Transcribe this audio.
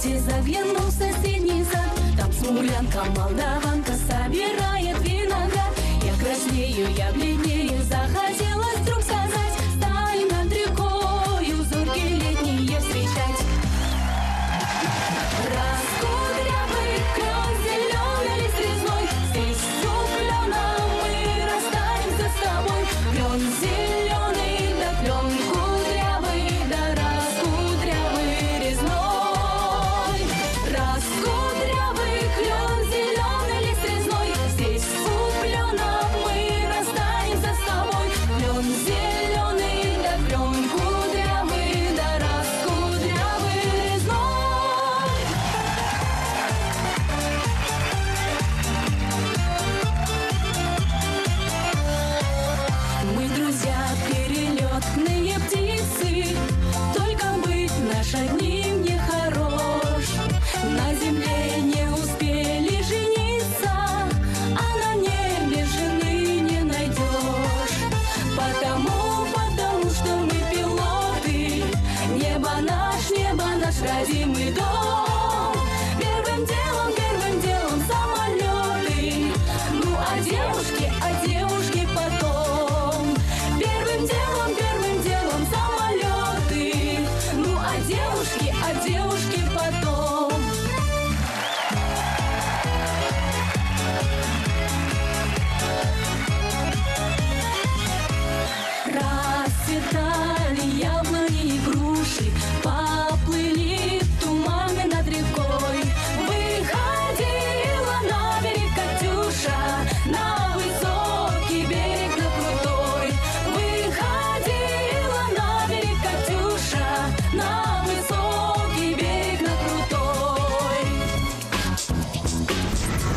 Кстати, заглянул в соседний сад. Там смуглянка, молдаванка собирает виноград. Я краснею, я бледнею, захотелось вдруг сказать: стань над рекою зоркие летние встречать. Раскудрявый клен, зеленый лист резной, здесь суклёном мы расстанемся с тобой. Клен зеленый, да клен кудрявый, да раскудрявый резной. Раскудрявый клен, зеленый лист резной, здесь суклёном мы расстанемся с тобой. Клен зеленый, да клен кудрявый, да раскудрявый резной. Мы друзья, перелетные птицы, только быть наш одним не хорош. На земле не успели жениться, а на небе жены не найдешь. Потому что мы пилоты, небо наш родимый дом.